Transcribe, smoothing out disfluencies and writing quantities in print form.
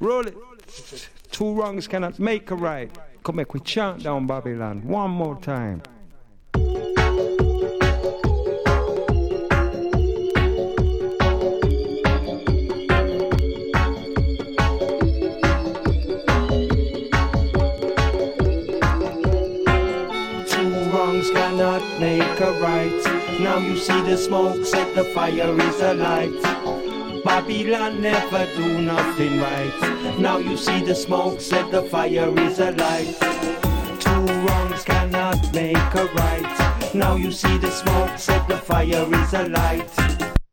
Roll it. Two wrongs cannot make a right. Come make we chant down Babylon one more time. Cannot make a right. Now you see the smoke, set the fire is alight. Babylon never do nothing right. Now you see the smoke, set the fire is alight. Two wrongs cannot make a right. Now you see the smoke, set the fire is alight.